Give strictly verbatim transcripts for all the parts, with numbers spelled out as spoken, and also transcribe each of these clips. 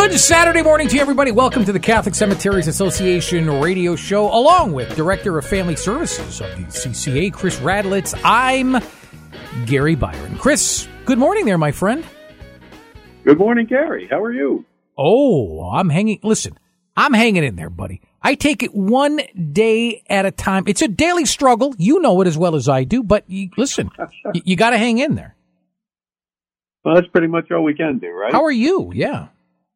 Good Saturday morning to you, everybody. Welcome to the Catholic Cemeteries Association radio show, along with Director of Family Services of the C C A, Chris Radlitz. I'm Gary Byron. Chris, good morning there, my friend. Good morning, Gary. How are you? Oh, I'm hanging. Listen, I'm hanging in there, buddy. I take it one day at a time. It's a daily struggle. You know it as well as I do, but you, listen, you, you got to hang in there. Well, that's pretty much all we can do, right? How are you? Yeah.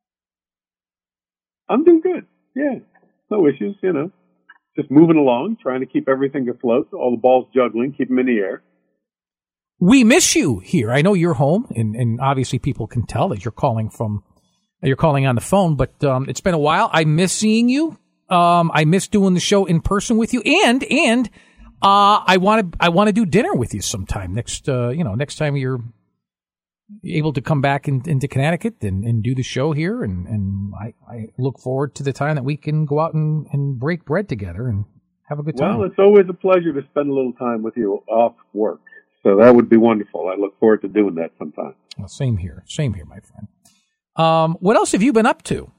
I'm doing good. Yeah. No issues, you know. Just moving along, trying to keep everything afloat, all the balls juggling, keep them in the air. We miss you here. I know you're home, and, and obviously people can tell that you're calling from, you're calling on the phone, but um, it's been a while. I miss seeing you. Um, I miss doing the show in person with you, and and uh, I want to I want to do dinner with you sometime next. Uh, you know, next time you're able to come back in, into Connecticut and, and do the show here, and, and I, I look forward to the time that we can go out and, and break bread together and have a good time. Well, it's always a pleasure to spend a little time with you off work, so that would be wonderful. I look forward to doing that sometime. Well, same here, same here, my friend. Um, what else have you been up to?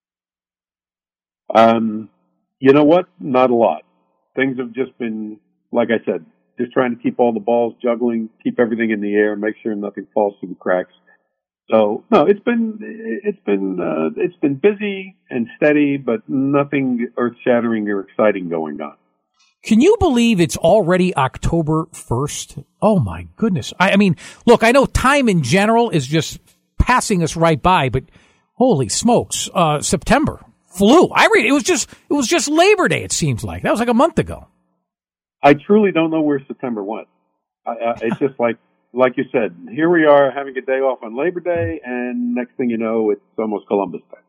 Um, you know what? Not a lot. Things have just been, like I said, just trying to keep all the balls juggling, keep everything in the air, make sure nothing falls through the cracks. So no, it's been it's been uh, it's been busy and steady, but nothing earth-shattering or exciting going on. Can you believe it's already October first? Oh my goodness! I, I mean, look, I know time in general is just passing us right by, but holy smokes, uh, September flew. I read it was just it was just Labor Day. It seems like that was like a month ago. I truly don't know where September went. I, I, it's just like like you said. Here we are having a day off on Labor Day, and next thing you know, it's almost Columbus Day.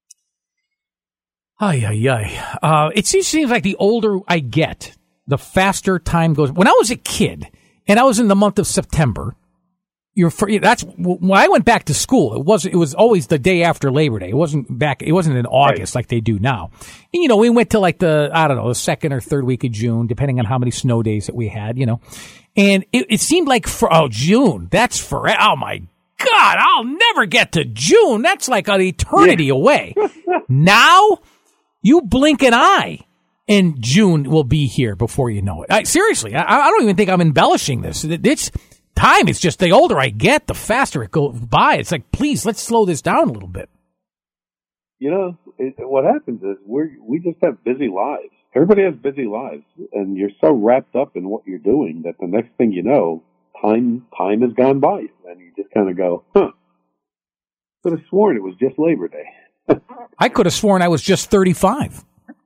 Ay ay ay. Uh, it seems, seems like the older I get, the faster time goes. When I was a kid, and I was in the month of September. You're for, that's when I went back to school. It was it was always the day after Labor Day. It wasn't back. It wasn't in August right. like they do now. And you know, we went to like the I don't know the second or third week of June, depending on how many snow days that we had. You know, and it, it seemed like for oh June. That's for oh my God, I'll never get to June. That's like an eternity yeah. away. Now you blink an eye, and June will be here before you know it. I, seriously, I, I don't even think I'm embellishing this. It, it's Time, it's just the older I get, the faster it goes by. It's like, please, let's slow this down a little bit. You know, it, what happens is we we just have busy lives. Everybody has busy lives, and you're so wrapped up in what you're doing that the next thing you know, time time has gone by, and you just kind of go, huh, could have sworn it was just Labor Day. I could have sworn I was just thirty-five.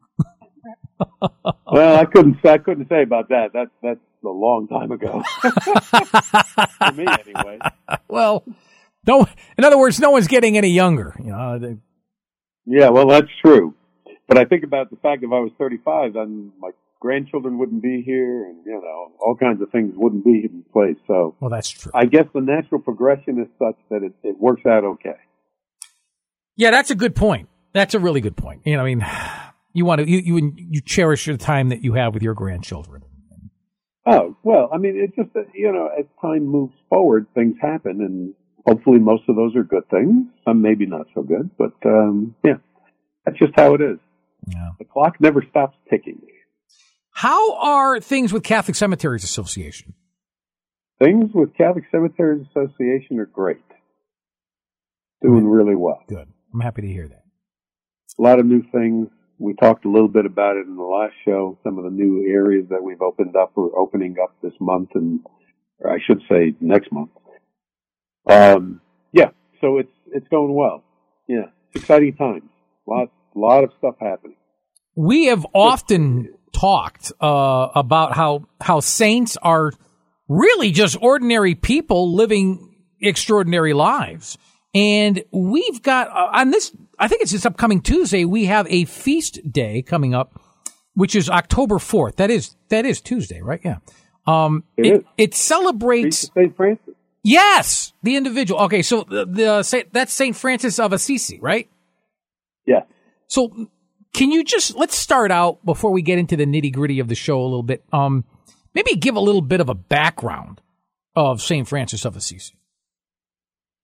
Well, I couldn't I couldn't say about that. That's that's a long time ago. For me, anyway. Well, no. In other words, no one's getting any younger. You know. They... Yeah, well, that's true. But I think about the fact if I was thirty-five, then my grandchildren wouldn't be here, and you know, all kinds of things wouldn't be in place. So, well, that's true. I guess the natural progression is such that it, it works out okay. Yeah, that's a good point. That's a really good point. You know, I mean. You want to you, you you cherish the time that you have with your grandchildren. Oh well, I mean, it's just that, you know, as time moves forward, things happen, and hopefully most of those are good things. Some maybe not so good, but um, yeah, that's just how it is. Yeah. The clock never stops ticking. How are things with Catholic Cemeteries Association? Things with Catholic Cemeteries Association are great. Doing really well. Good. I'm happy to hear that. A lot of new things. We talked a little bit about it in the last show, some of the new areas that we've opened up or opening up this month, and or I should say next month. Um, yeah, so it's it's going well. Yeah, it's exciting times. A lot, lot of stuff happening. We have often talked uh, about how how saints are really just ordinary people living extraordinary lives. And we've got, uh, on this, I think it's this upcoming Tuesday, we have a feast day coming up, which is October fourth. That is, that is Tuesday, right? Yeah. Um, it, it, is. it celebrates. Saint Francis. Yes, the individual. Okay, so the, the that's Saint Francis of Assisi, right? Yeah. So can you just, let's start out before we get into the nitty gritty of the show a little bit. Um, maybe give a little bit of a background of Saint Francis of Assisi.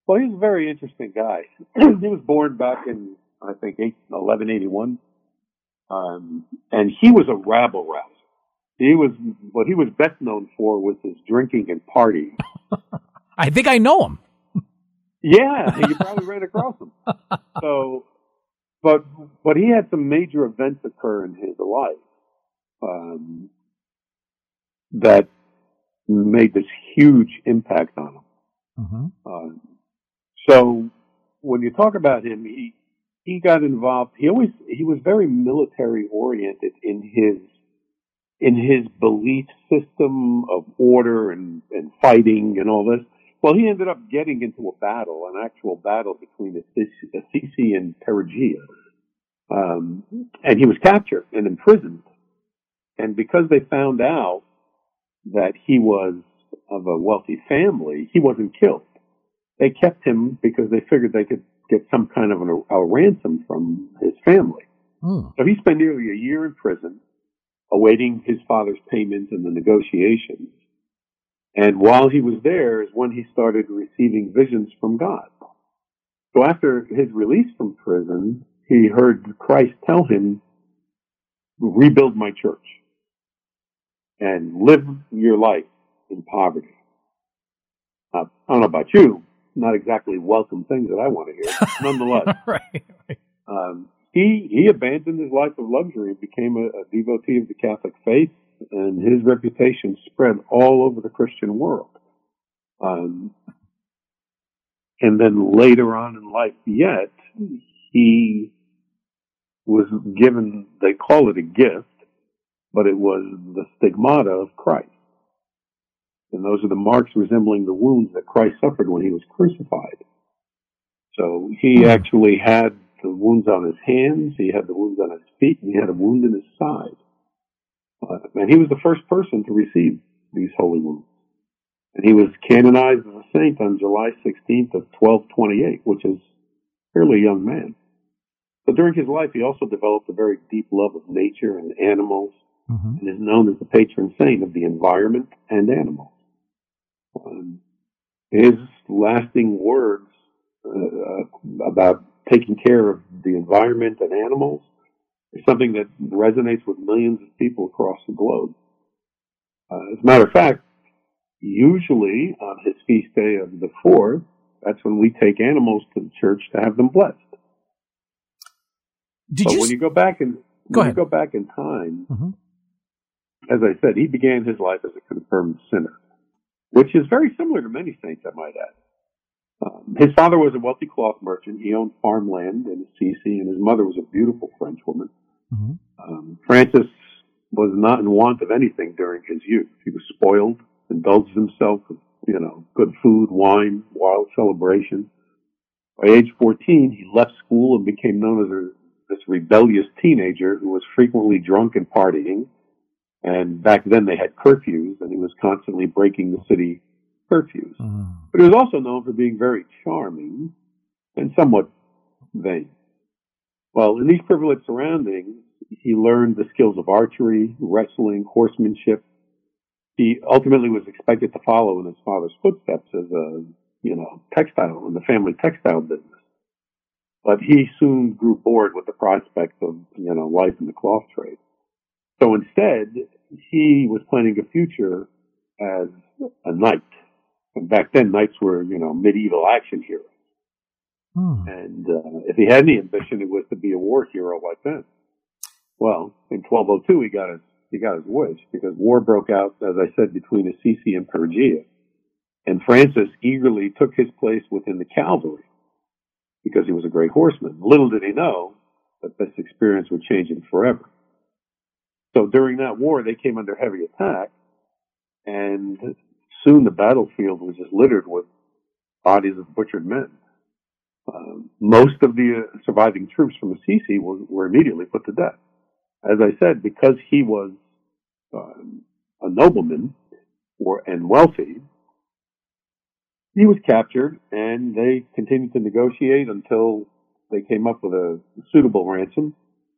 Well, he's a very interesting guy. He was born back in, I think, eleven eighty-one. Um, and he was a rabble rouser. He was, what he was best known for was his drinking and partying. I think I know him. Yeah, you probably ran across him. So, but, but he had some major events occur in his life, um, that made this huge impact on him. Mm-hmm. Uh, so when you talk about him, he, he got involved. He always, he was very military oriented in his, in his belief system of order and, and fighting and all this. Well, he ended up getting into a battle, an actual battle between Assisi and Perugia. Um, and he was captured and imprisoned. And because they found out that he was of a wealthy family, he wasn't killed. They kept him because they figured they could get some kind of an, a ransom from his family. Mm. So he spent nearly a year in prison, awaiting his father's payment and the negotiations. And while he was there is when he started receiving visions from God. So after his release from prison, he heard Christ tell him, rebuild my church and live your life in poverty. Uh, I don't know about you, not exactly welcome things that I want to hear. Nonetheless, right. um, he he abandoned his life of luxury and became a, a devotee of the Catholic faith, and his reputation spread all over the Christian world. Um, and then later on in life yet, he was given, they call it a gift, but it was the stigmata of Christ. And those are the marks resembling the wounds that Christ suffered when he was crucified. So he actually had the wounds on his hands, he had the wounds on his feet, and he had a wound in his side. Uh, and he was the first person to receive these holy wounds. And he was canonized as a saint on July sixteenth of twelve twenty-eight, which is a fairly young man. But during his life, he also developed a very deep love of nature and animals, mm-hmm. and is known as the patron saint of the environment and animals. Um, his lasting words uh, about taking care of the environment and animals is something that resonates with millions of people across the globe. Uh, as a matter of fact, usually on his feast day of the fourth, that's when we take animals to the church to have them blessed. Did but you when s- you go back in, go when ahead. you go back in time, Mm-hmm. as I said, he began his life as a confirmed sinner, which is very similar to many saints, I might add. Um, his father was a wealthy cloth merchant. He owned farmland in Assisi, and his mother was a beautiful French woman. Mm-hmm. Um, Francis was not in want of anything during his youth. He was spoiled, indulged himself with, you know, good food, wine, wild celebration. By age fourteen, he left school and became known as a, this rebellious teenager who was frequently drunk and partying. And back then they had curfews, and he was constantly breaking the city curfews. Mm. But he was also known for being very charming and somewhat vain. Well, in these privileged surroundings, he learned the skills of archery, wrestling, horsemanship. He ultimately was expected to follow in his father's footsteps as a, you know, textile, in the family textile business. But he soon grew bored with the prospect of, you know, life in the cloth trade. So instead, he was planning a future as a knight. And back then, knights were, you know, medieval action heroes. Hmm. And uh, if he had any ambition, it was to be a war hero like them. Well, in twelve oh two, he got his he got his wish, because war broke out, as I said, between Assisi and Perugia. And Francis eagerly took his place within the cavalry because he was a great horseman. Little did he know that this experience would change him forever. So during that war, they came under heavy attack, and soon the battlefield was just littered with bodies of butchered men. Uh, most of the uh, surviving troops from Assisi were, were immediately put to death. As I said, because he was um, a nobleman or and wealthy, he was captured, and they continued to negotiate until they came up with a suitable ransom.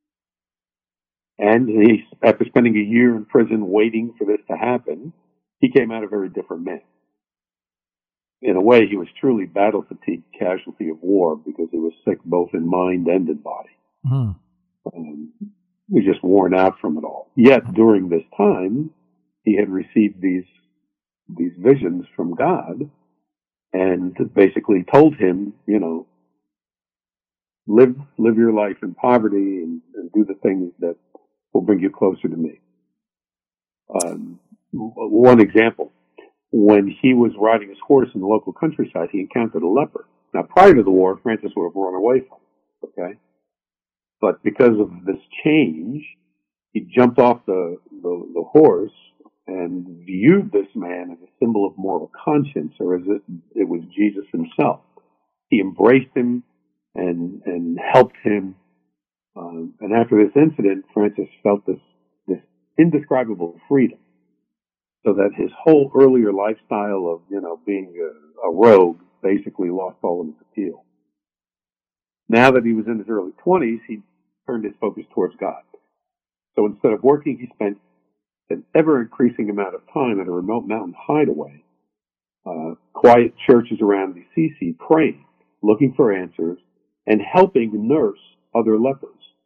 And he, after spending a year in prison waiting for this to happen, he came out a very different man. in a way, he was truly battle fatigued casualty of war because he was sick both in mind and in body. Mm. Um, he was just worn out from it all. Yet during this time, he had received these these visions from God, and basically told him, you know, live live your life in poverty and, and do the things that will bring you closer to me. Um, one example. When he was riding his horse in the local countryside, he encountered a leper. Now, prior to the war, Francis would have run away from him, okay? But because of this change, he jumped off the, the, the horse and viewed this man as a symbol of moral conscience, or as it, it was Jesus himself. He embraced him and, and helped him. Um, and after this incident, Francis felt this, this indescribable freedom. So that his whole earlier lifestyle of, you know, being a, a rogue basically lost all of its appeal. Now that he was in his early twenties, he turned his focus towards God. So instead of working, he spent an ever-increasing amount of time at a remote mountain hideaway, uh, quiet churches around Assisi, praying, looking for answers, and helping nurse other lepers.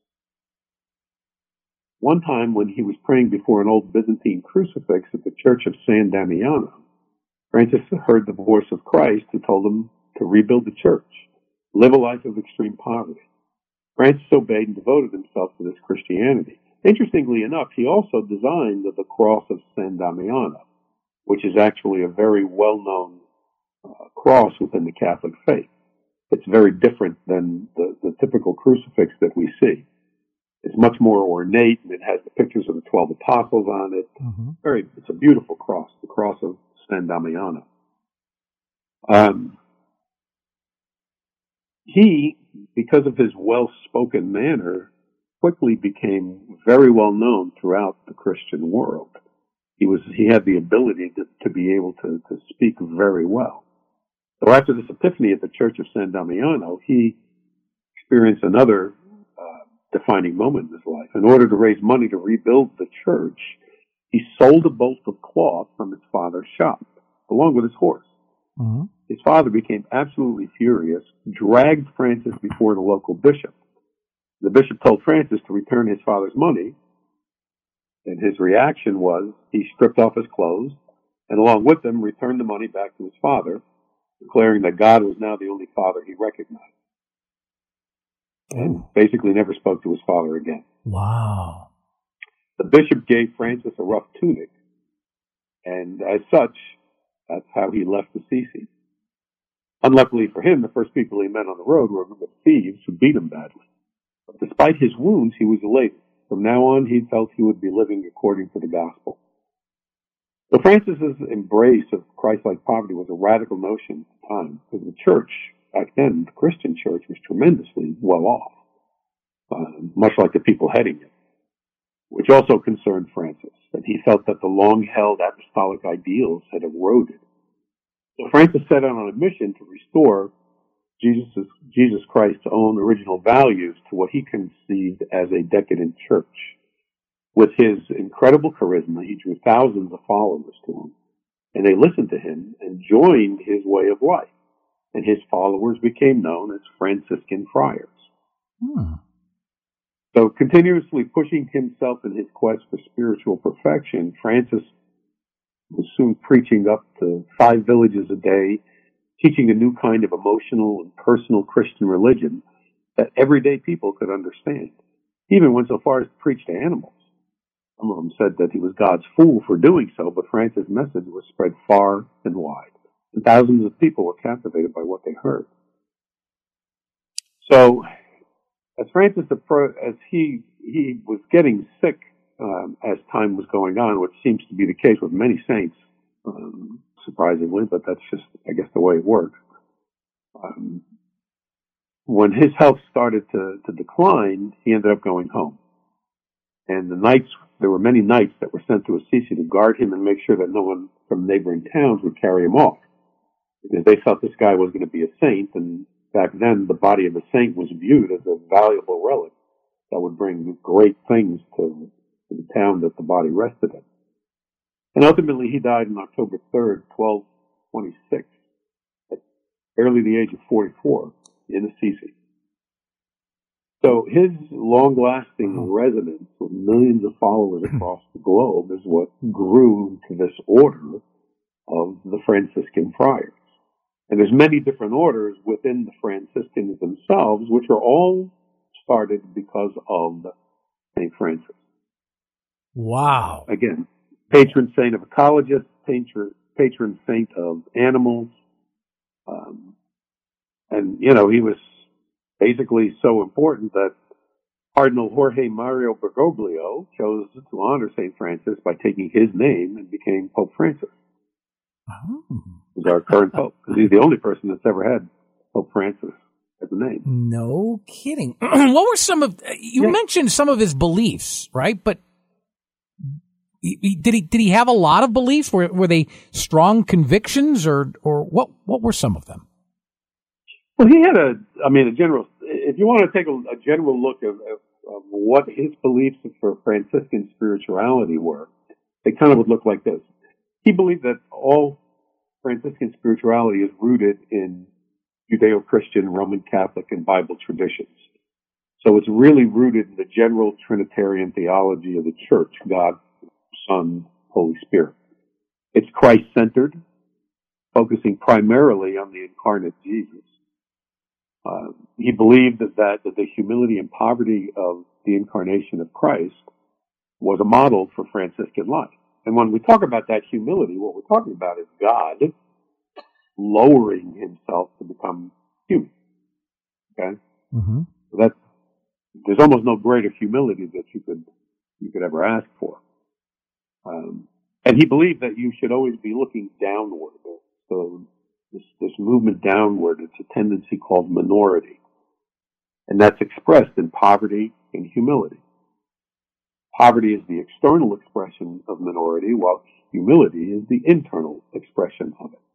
One time when he was praying before an old Byzantine crucifix at the church of San Damiano, Francis heard the voice of Christ who told him to rebuild the church, live a life of extreme poverty. Francis obeyed and devoted himself to this Christianity. Interestingly enough, he also designed the cross of San Damiano, which is actually a very well-known uh, cross within the Catholic faith. It's very different than the, the typical crucifix that we see. It's much more ornate, and it has the pictures of the twelve apostles on it. Mm-hmm. Very, it's a beautiful cross, the cross of San Damiano. Um, he, because of his well-spoken manner, quickly became very well known throughout the Christian world. He was, he had the ability to, to be able to, to speak very well. So after this epiphany at the Church of San Damiano, he experienced another defining moment in his life. In order to raise money to rebuild the church, he sold a bolt of cloth from his father's shop, along with his horse. Mm-hmm. His father became absolutely furious, dragged Francis before the local bishop. The bishop told Francis to return his father's money, and his reaction was he stripped off his clothes, and along with them returned the money back to his father, declaring that God was now the only father he recognized. And basically never spoke to his father again. Wow. The bishop gave Francis a rough tunic, and as such, that's how he left Assisi. Unluckily for him, the first people he met on the road were a group of thieves who beat him badly. But despite his wounds, he was elated. From now on, he felt he would be living according to the gospel. So Francis's embrace of Christ-like poverty was a radical notion at the time, because the church back then, the Christian church was tremendously well off, uh, much like the people heading it, which also concerned Francis, that he felt that the long-held apostolic ideals had eroded. So Francis set out on a mission to restore Jesus, Jesus Christ's own original values to what he conceived as a decadent church. With his incredible charisma, he drew thousands of followers to him, and they listened to him and joined his way of life. And his followers became known as Franciscan friars. Hmm. So continuously pushing himself in his quest for spiritual perfection, Francis was soon preaching up to five villages a day, teaching a new kind of emotional and personal Christian religion that everyday people could understand. He even went so far as to preach to animals. Some of them said that he was God's fool for doing so, but Francis' message was spread far and wide. And thousands of people were captivated by what they heard. So, as Francis, as he he was getting sick um, as time was going on, which seems to be the case with many saints, um, surprisingly, but that's just, I guess, the way it works. Um, when his health started to, to decline, he ended up going home. And the nights, there were many knights that were sent to Assisi to guard him and make sure that no one from neighboring towns would carry him off, because they thought this guy was going to be a saint, and back then the body of a saint was viewed as a valuable relic that would bring great things to, to the town that the body rested in. And ultimately he died on October third, twelve twenty-six, barely the age of forty-four, in Assisi. So his long-lasting resonance with millions of followers across the globe is what grew to this order of the Franciscan friars. And there's many different orders within the Franciscans themselves, which are all started because of Saint Francis. Wow. Again, patron saint of ecologists, patron, patron saint of animals. Um, and, you know, he was basically so important that Cardinal Jorge Mario Bergoglio chose to honor Saint Francis by taking his name and became Pope Francis. Oh. He's our current Pope, because he's the only person that's ever had Pope Francis as a name. No kidding. What were some of, you yeah. mentioned some of his beliefs, right? But did he did he have a lot of beliefs? Were were they strong convictions, or or what what were some of them? Well, he had a, I mean, a general, if you want to take a, a general look of, of, of what his beliefs for Franciscan spirituality were, they kind of would look like this. He believed that all Franciscan spirituality is rooted in Judeo-Christian, Roman Catholic, and Bible traditions. So it's really rooted in the general Trinitarian theology of the Church, God, Son, Holy Spirit. It's Christ-centered, focusing primarily on the incarnate Jesus. Uh, he believed that, that, that the humility and poverty of the incarnation of Christ was a model for Franciscan life. And when we talk about that humility, what we're talking about is God lowering himself to become human. Okay? Mm-hmm. So that, there's almost no greater humility that you could, you could ever ask for. Um, and he believed that you should always be looking downward. So this, this movement downward, it's a tendency called minority. And that's expressed in poverty and humility. Poverty is the external expression of minority, while humility is the internal expression of it.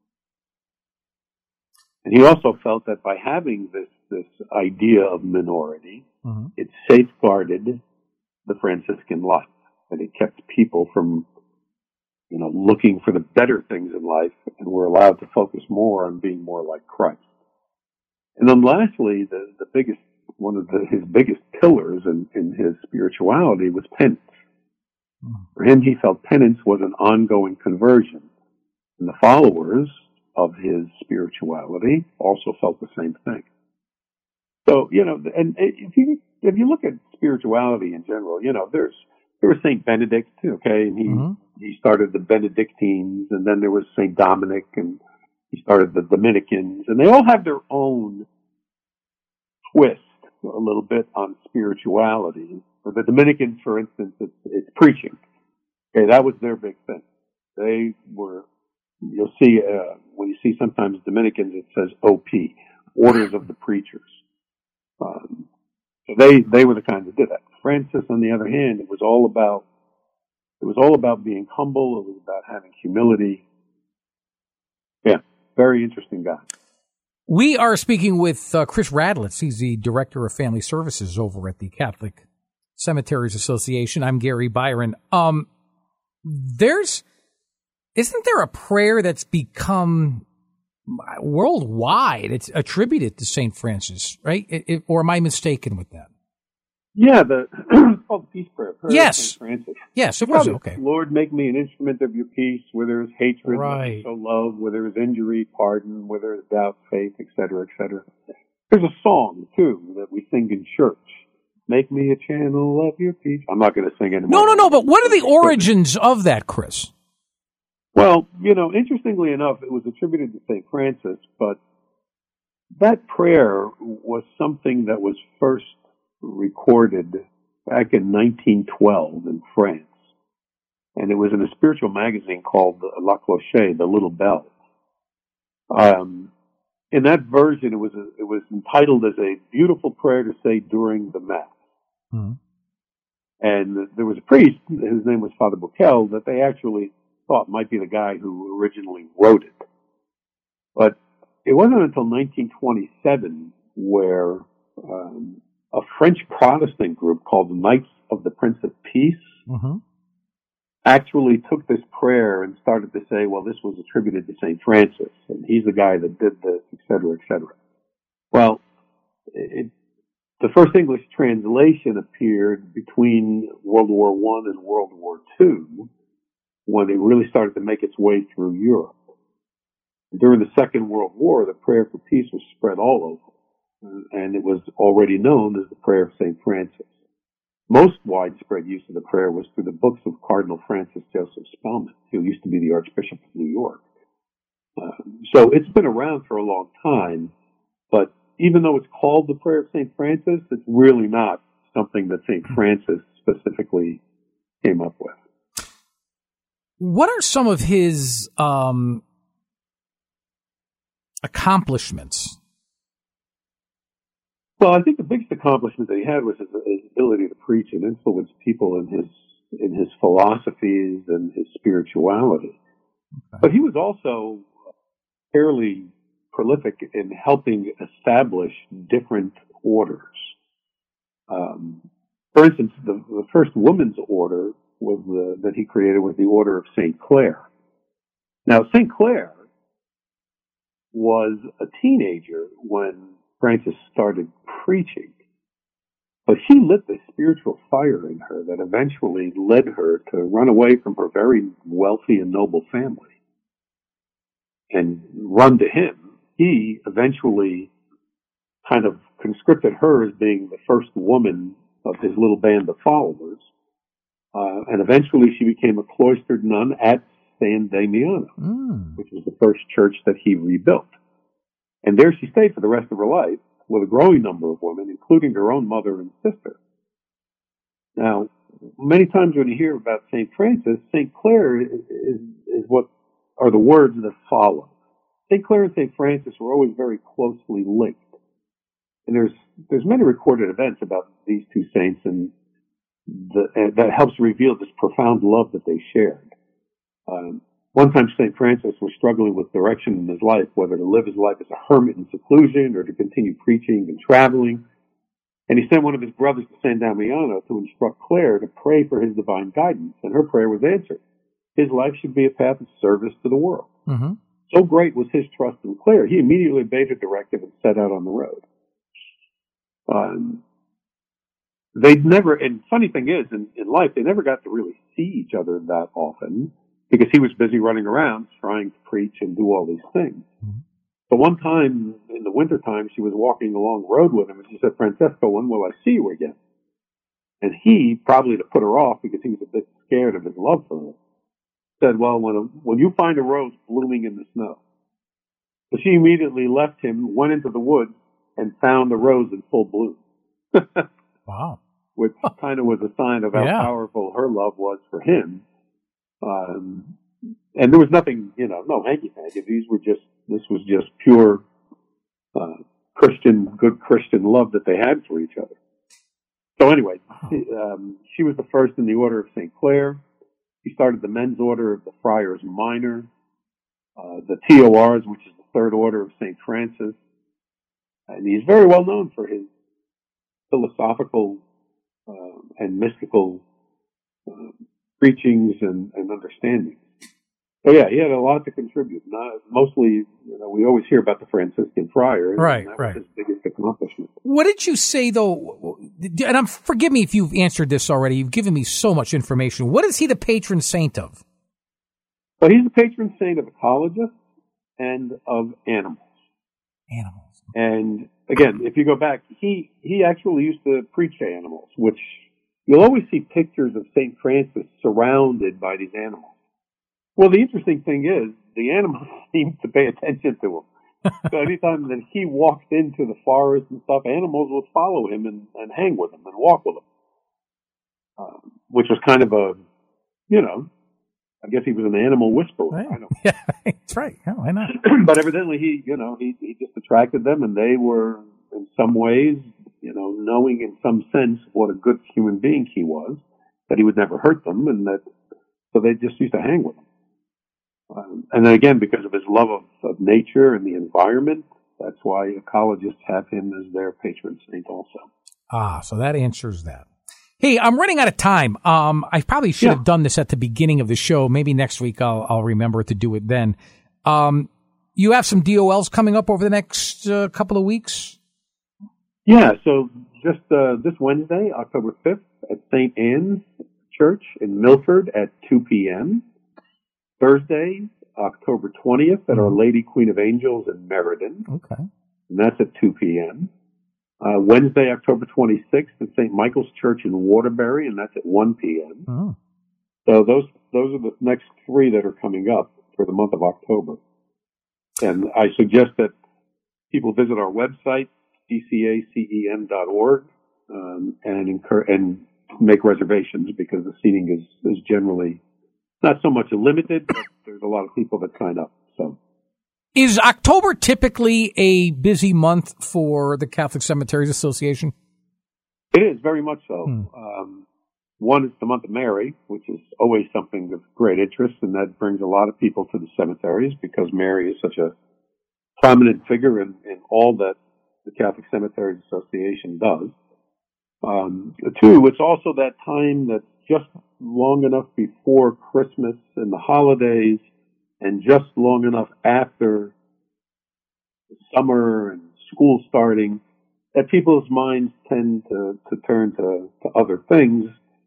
And he also felt that by having this, this idea of minority, mm-hmm. it safeguarded the Franciscan life, and it kept people from, you know, looking for the better things in life, and were allowed to focus more on being more like Christ. And then lastly, the, the biggest, one of the, his biggest pillars in, in his spirituality was penance. Mm-hmm. For him, he felt penance was an ongoing conversion. And the followers of his spirituality also felt the same thing. So, you know, and if you, if you look at spirituality in general, you know, there's, there was Saint Benedict, okay, and he, mm-hmm. he started the Benedictines, and then there was Saint Dominic, and he started the Dominicans, and they all have their own twist a little bit on spirituality. For the Dominicans, for instance, it's, it's preaching. Okay, that was their big thing. They were, you'll see, uh, when you see sometimes Dominicans, it says O P, Orders of the Preachers. Um, so they, they were the kinds that did that. Francis, on the other hand, it was all about, it was all about being humble. It was about having humility. Yeah, very interesting guy. We are speaking with uh, Chris Radlitz. He's the Director of Family Services over at the Catholic Cemeteries Association. I'm Gary Byron. Um, there's, isn't there a prayer that's become worldwide? It's attributed to Saint Francis, right? It, it, or am I mistaken with that? Yeah, the it's called the Peace Prayer. Prayer yes, Saint Francis. Yes, it was okay. Lord, make me an instrument of your peace, where there is hatred, right. so love, where there is injury, pardon, where there is doubt, faith, et cetera, et cetera. There's a song too that we sing in church. Make me a channel of your peace. I'm not going to sing anymore. No, no, no. But what are the origins of that, Chris? Well, you know, interestingly enough, it was attributed to Saint Francis, but that prayer was something that was first recorded back in nineteen twelve in France. And it was in a spiritual magazine called La Cloche, The Little Bell. Um, in that version, it was a, it was entitled as a beautiful prayer to say during the Mass. Mm-hmm. And there was a priest, his name was Father Bouquel, that they actually thought might be the guy who originally wrote it. But it wasn't until nineteen twenty-seven where um, a French Protestant group called the Knights of the Prince of Peace mm-hmm. actually took this prayer and started to say, well, this was attributed to Saint Francis, and he's the guy that did this, et cetera, et cetera. Well, it, the first English translation appeared between World War One and World War Two, when it really started to make its way through Europe. During the Second World War, the prayer for peace was spread all over, and it was already known as the prayer of Saint Francis. Most widespread use of the prayer was through the books of Cardinal Francis Joseph Spellman, who used to be the Archbishop of New York. Uh, so it's been around for a long time, but even though it's called the prayer of Saint Francis, it's really not something that Saint Francis specifically came up with. What are some of his um, accomplishments? Well, I think the biggest accomplishment that he had was his, his ability to preach and influence people in his in his philosophies and his spirituality. Okay. But he was also fairly prolific in helping establish different orders. Um, for instance, the, the first women's order was the, that he created was the Order of Saint Clare. Now, Saint Clare was a teenager when Francis started preaching, but he lit the spiritual fire in her that eventually led her to run away from her very wealthy and noble family and run to him. He eventually kind of conscripted her as being the first woman of his little band of followers, uh, and eventually she became a cloistered nun at San Damiano, mm. which was the first church that he rebuilt. And there she stayed for the rest of her life with a growing number of women, including her own mother and sister. Now, many times when you hear about Saint Francis, Saint Clare is, is, is what are the words that follow. Saint Clare and Saint Francis were always very closely linked. And there's there's many recorded events about these two saints, and the, uh, that helps reveal this profound love that they shared. Um, One time Saint Francis was struggling with direction in his life, whether to live his life as a hermit in seclusion or to continue preaching and traveling. And he sent one of his brothers to San Damiano to instruct Clare to pray for his divine guidance, and her prayer was answered. His life should be a path of service to the world. Mm-hmm. So great was his trust in Clare, he immediately obeyed her directive and set out on the road. Um, they'd never, and funny thing is, in, in life, they never got to really see each other that often, because he was busy running around trying to preach and do all these things. Mm-hmm. But one time in the wintertime, she was walking along the road with him, and she said, "Francesco, when will I see you again?" And he, probably to put her off because he was a bit scared of his love for her, said, "Well, when, a, when you find a rose blooming in the snow." So she immediately left him, went into the woods, and found the rose in full bloom. Wow. Which kind of was a sign of how yeah. powerful her love was for him. Um, and there was nothing, you know, no hanky-panky. These were just, this was just pure uh, Christian, good Christian love that they had for each other. So anyway, she, um, she was the first in the Order of Saint Clare. He started the Men's Order of the Friars Minor, uh, the T O Rs, which is the Third Order of Saint Francis. And he's very well known for his philosophical uh, and mystical uh, preachings and, and understandings. So yeah, he had a lot to contribute. Not, mostly, you know, we always hear about the Franciscan friars. Right, and that right. was his biggest accomplishment. What did you say, though? And I'm, forgive me if you've answered this already. You've given me so much information. What is he the patron saint of? Well, he's the patron saint of ecologists and of animals. Animals. And again, if you go back, he, he actually used to preach to animals, which you'll always see pictures of Saint Francis surrounded by these animals. Well, the interesting thing is, the animals seem to pay attention to him. So anytime that he walked into the forest and stuff, animals would follow him and, and hang with him and walk with him. Uh, which was kind of a, you know, I guess he was an animal whisperer. Right. I know. Yeah, that's right. Yeah, why not? But evidently he, you know, he, he just attracted them, and they were, in some ways, you know, knowing in some sense what a good human being he was, that he would never hurt them, and that, so they just used to hang with him. Um, and then again, because of his love of, of nature and the environment, that's why ecologists have him as their patron saint also. Ah, so that answers that. Hey, I'm running out of time. Um, I probably should Yeah. have done this at the beginning of the show. Maybe next week I'll, I'll remember to do it then. Um, you have some D O Ls coming up over the next uh, couple of weeks? Yeah, so just uh, this Wednesday, October fifth, at Saint Anne's Church in Milford at two p.m. Thursday, October twentieth, at Our Lady Queen of Angels in Meriden. Okay. And that's at two p.m. Uh, Wednesday, October twenty-sixth, at Saint Michael's Church in Waterbury, and that's at one p.m. Oh. So those those are the next three that are coming up for the month of October. And I suggest that people visit our website, c c a c e m dot org, um, and incur, and make reservations, because the seating is, is generally not so much limited, but there's a lot of people that sign up. So, Is October typically a busy month for the Catholic Cemeteries Association? it is very much so. Hmm. Um, one is the month of Mary, which is always something of great interest, and that brings a lot of people to the cemeteries because Mary is such a prominent figure in, in all that the Catholic Cemeteries Association does. Um, two, it's also that time that's just long enough before Christmas and the holidays, and just long enough after the summer and school starting, that people's minds tend to, to turn to, to other things.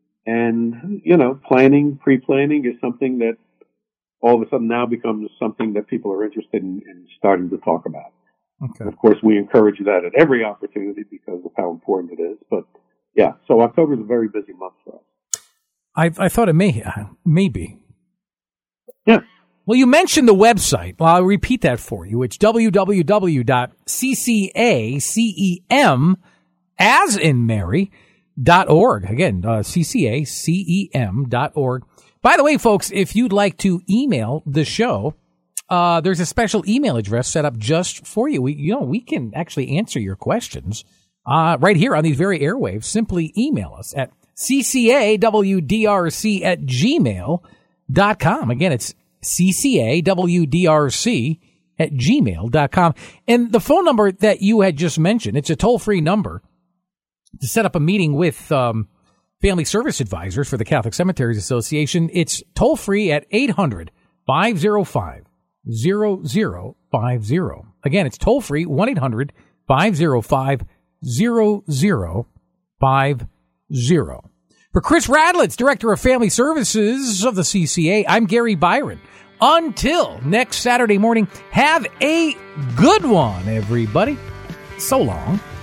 And, you know, planning, pre-planning is something that all of a sudden now becomes something that people are interested in, in starting to talk about. Okay. And of course, we encourage that at every opportunity because of how important it is. But yeah, so October is a very busy month for us. I, I thought it may, may be. Yeah. Well, you mentioned the website. Well, I'll repeat that for you. It's w w w dot c c a c e m, as in Mary, dot org. Again, uh, c c a c e m dot org. By the way, folks, if you'd like to email the show, uh, there's a special email address set up just for you. We, you know, we can actually answer your questions uh, right here on these very airwaves. Simply email us at c c a w d r c at gmail dot com. Again, it's c c a w d r c at gmail dot com. And the phone number that you had just mentioned, it's a toll-free number to set up a meeting with um, family service advisors for the Catholic Cemeteries Association. It's toll-free at eight hundred, five oh five, zero zero five zero. Again, it's toll-free, one eight hundred, five oh five, zero zero five zero. For Chris Radlitz, Director of Family Services of the C C A, I'm Gary Byron. Until next Saturday morning, have a good one, everybody. So long.